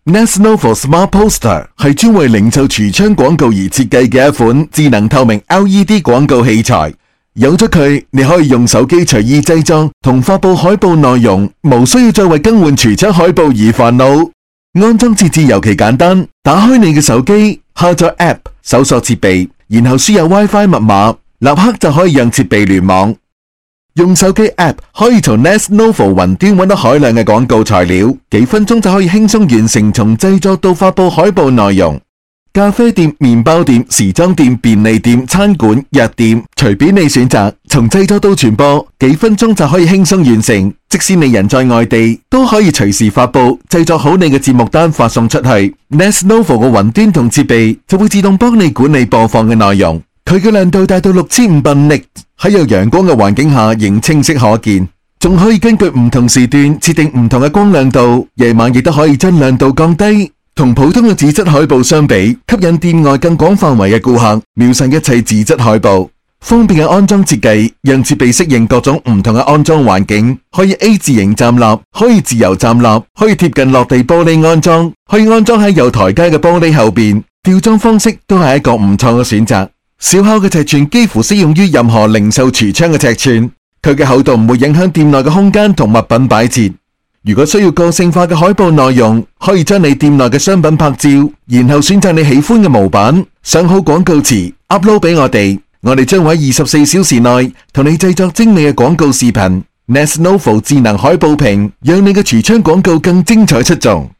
Nest Novo Smart Poster 係專為零售櫥窗廣告而設計嘅一款智能透明 LED 廣告器材。有咗佢，你可以用手機隨意製作同發佈海報內容，無需要再為更換櫥窗海報而煩惱。安裝設置尤其簡單，打開你嘅手機，下載 App， 搜索設備，然後輸入 WiFi 密碼，立刻就可以讓設備聯網。用手機 App 可以從 Nest Novo 雲端揾到海量嘅廣告材料，幾分鐘就可以輕鬆完成從製作到發佈海報內容。咖啡店、麵包店、時裝店、便利店、餐館、藥店，隨便你選擇，從製作到傳播，幾分鐘就可以輕鬆完成。即使你人在外地，都可以隨時發佈，製作好你嘅節目單發送出去。Nest Novo 嘅雲端同設備就會自動幫你管理播放嘅內容。佢嘅亮度達到6500 nits，喺有陽光嘅環境下仍清晰可見，仲可以根據唔同時段設定唔同嘅光亮度，夜晚亦都可以將亮度降低。同普通嘅紙質海報相比，吸引店外更廣範圍嘅顧客，秒殺一切紙質海報。方便嘅安裝設計，讓設備適應各種唔同嘅安裝環境，可以 A 字形站立，可以自由站立，可以貼近落地玻璃安裝，可以安裝喺有台階嘅玻璃後邊。吊裝方式都係一個唔錯嘅選擇。小巧嘅尺寸幾乎適用於任何零售櫥窗嘅尺寸，佢嘅厚度唔會影響店內嘅空間同物品擺設。如果需要個性化嘅海報內容，可以將你店內嘅商品拍照，然後選擇你喜歡嘅模板，上好廣告詞 upload 俾我哋將會喺24小時內同你製作精美嘅廣告視頻。Nest Novo 智能海報屏，讓你嘅櫥窗廣告更精彩出眾。